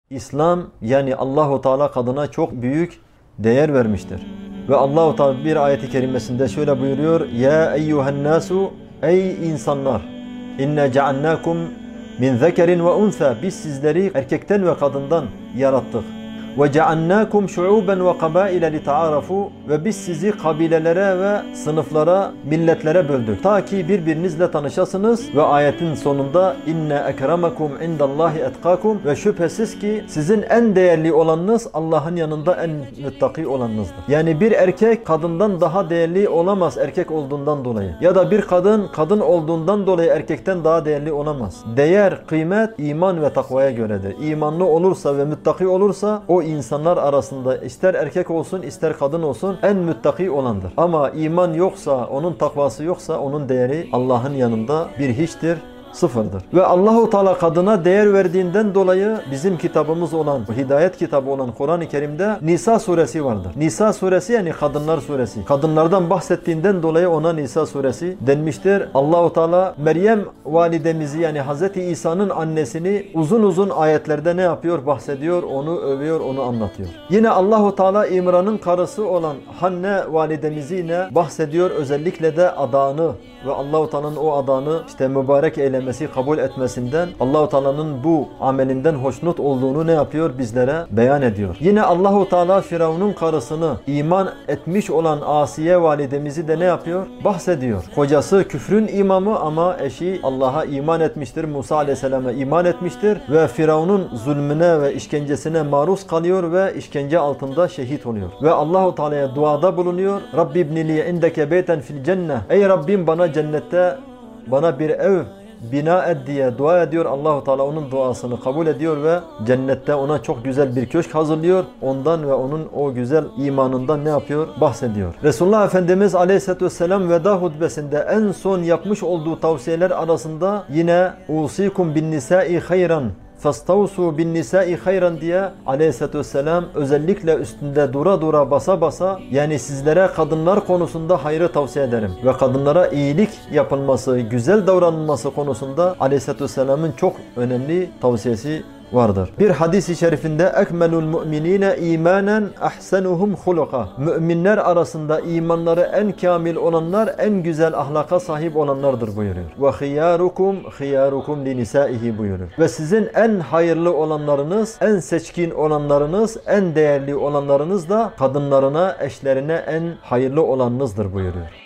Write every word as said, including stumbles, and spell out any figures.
İslam yani Allahu Teala kadına çok büyük değer vermiştir. Ve Allahu Teala bir ayeti kerimesinde şöyle buyuruyor: Ya eyyuhen nasu, ey insanlar, inne cealnakum min zekerin ve unsa, biz sizleri erkekten ve kadından yarattık. Ve cealnakum şuuben ve kabaile li taarafu, ve biz sizi kabilelere ve sınıflara, milletlere böldük ta ki birbirinizle tanışasınız. Ve ayetin sonunda inne ekremakum indallahi etkakum, ve şüphesiz ki sizin en değerli olanınız Allah'ın yanında en müttaki olanınızdır. Yani bir erkek kadından daha değerli olamaz erkek olduğundan dolayı, ya da bir kadın kadın olduğundan dolayı erkekten daha değerli olamaz. Değer, kıymet iman ve takvaya göredir. İmanlı olursa ve müttaki olursa o insanlar arasında ister erkek olsun ister kadın olsun en müttaki olandır. Ama iman yoksa, onun takvası yoksa onun değeri Allah'ın yanında bir hiçtir, sıfırdır. Ve Allahu Teala kadına değer verdiğinden dolayı bizim kitabımız olan, hidayet kitabı olan Kur'an-ı Kerim'de Nisa suresi vardır. Nisa suresi yani kadınlar suresi. Kadınlardan bahsettiğinden dolayı ona Nisa suresi denmiştir. Allahu Teala Meryem validemizi yani Hazreti İsa'nın annesini uzun uzun ayetlerde ne yapıyor? Bahsediyor, onu övüyor, onu anlatıyor. Yine Allahu Teala İmran'ın karısı olan Hanne validemizi yine bahsediyor, özellikle de adağını ve Allahu Teala'nın o adağını işte mübarek eylemesi, kabul etmesinden, Allahu Teala'nın bu amelinden hoşnut olduğunu ne yapıyor? Bizlere beyan ediyor. Yine Allahu Teala Firavun'un karısını iman etmiş olan Asiye validemizi de ne yapıyor? Bahsediyor. Kocası küfrün imamı ama eşi Allah'a iman etmiştir. Musa Aleyhisselam'a iman etmiştir ve Firavun'un zulmüne ve işkencesine maruz kalıyor ve işkence altında şehit oluyor. Ve Allahu Teala'ya duada bulunuyor. Rabbi ibnili indeke beyten fil cennet. Ey Rabbim bana cennette bana bir ev bina et diye dua ediyor. Allahu Teala onun duasını kabul ediyor ve cennette ona çok güzel bir köşk hazırlıyor. Ondan ve onun o güzel imanından ne yapıyor? Bahsediyor. Resulullah Efendimiz Aleyhisselatü Vesselam veda hutbesinde en son yapmış olduğu tavsiyeler arasında yine usikum bin nisai hayran فَاسْتَوْسُوا بِالنِّسَاءِ hayran diye Aleyhisselatü Vesselam özellikle üstünde dura dura basa basa, yani sizlere kadınlar konusunda hayrı tavsiye ederim ve kadınlara iyilik yapılması, güzel davranılması konusunda Aleyhisselatü Vesselam'ın çok önemli tavsiyesi vardır. Bir hadis-i şerifinde ekmelul mu'minine imanen ahsenuhum huluka. Müminler arasında imanları en kamil olanlar en güzel ahlaka sahip olanlardır buyuruyor. Ve khiyarukum khiyarukum li nisaihi buyuruyor. Ve sizin en hayırlı olanlarınız, en seçkin olanlarınız, en değerli olanlarınız da kadınlarına, eşlerine en hayırlı olanınızdır buyuruyor.